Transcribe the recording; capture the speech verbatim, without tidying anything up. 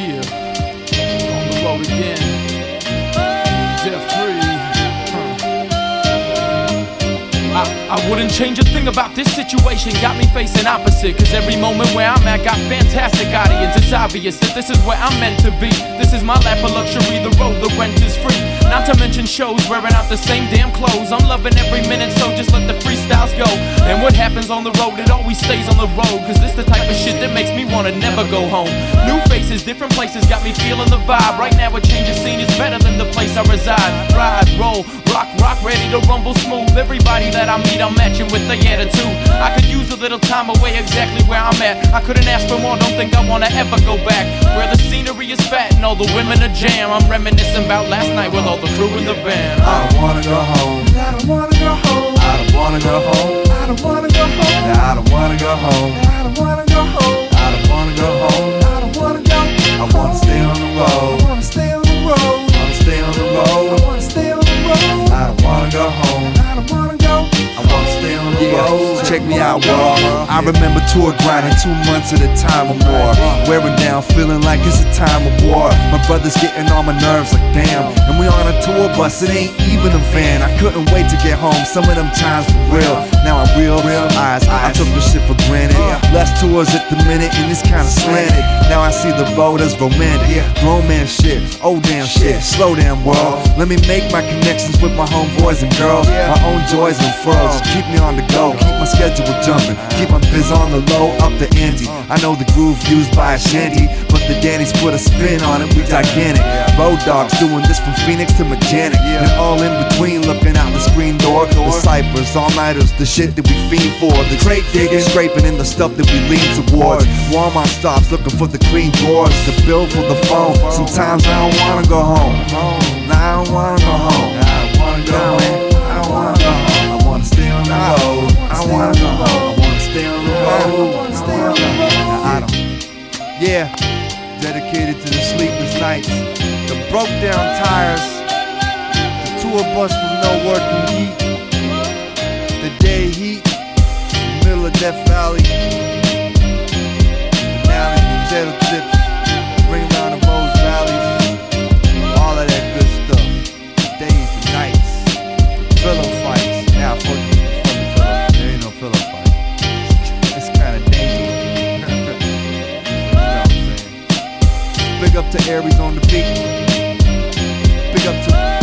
Yeah, on the road again. Death free. Huh. I, I wouldn't change a thing about this situation. Got me facing opposite, cause every moment where I'm at got fantastic audience. It's obvious that this is where I'm meant to be. This is my lap of luxury, the road, the rent is free. Not to mention shows wearing out the same damn clothes. I'm loving every minute, so just let the freestyles go. And what happens on the road, it always stays on the road. Cause this the type of shit that makes me wanna never go home. New faces, different places, got me feeling the vibe. Right now a change of scene is better than the place I reside. Ride, roll, rock, rock, ready to rumble smooth. Everybody that I meet, I'm matching with their attitude. I could use a little time away exactly where I'm at. I couldn't ask for more, don't think I wanna ever go back. Where the scenery is fat and all the women are jam. I'm reminiscing about last night with all the crew in the van. I don't wanna go home. I don't wanna go home. I don't wanna go home. I don't wanna go home. I don't wanna go home. I don't wanna go home. I don't wanna go home. I don't wanna go home. I wanna stay on the I road. wanna stay on the road. I wanna stay on the I road. wanna stay on the road. I don't wanna go home. I don't wanna go. I wanna stay on the Yeah, road. check me out, world. I remember tour grinding two months at a time or more. Wearing down, feeling like it's a time of war. My brother's getting on my nerves like damn. And we on a tour bus, it ain't even a van. I couldn't wait to get home, some of them times for real. Now I realize I took the shit for granted. Less tours at the minute and it's kinda slanted. Now I see the road as romantic. Grown man shit, old damn shit. Slow down, world. Let me make my connections with my homeboys and girls. My own joys and furls. Just keep me on the go, keep my schedule jumping. Keep my biz on the low, up the ante. I know the groove used by a shanty, but the Danny's put a spin on it, we gigantic. Road dogs doing this from Phoenix to Mechanic. And all in between looking out the screen door. The ciphers, all-nighters, the shit that we fiend for. The crate digging, scraping in the stuff that we lean towards. Walmart stops looking for the clean drawers. The bill for the phone, sometimes I don't wanna go home. I don't wanna go home. I don't wanna go home. I don't wanna go home. I wanna stay on the road. I wanna go home. I wanna stay on the road. Stay on the road. I don't. Yeah, dedicated to the sleepless nights, the broke down tires, the tour bus with no working heat, the day heat, the middle of Death Valley, the Nally potato chips, bring around the Rose Valleys, all of that good stuff. The days, the nights, the pillow fights. Now fuck the fucking pillow. There ain't no pillow fight. It's kinda dangerous. Big up to Aries on the beat. Big up to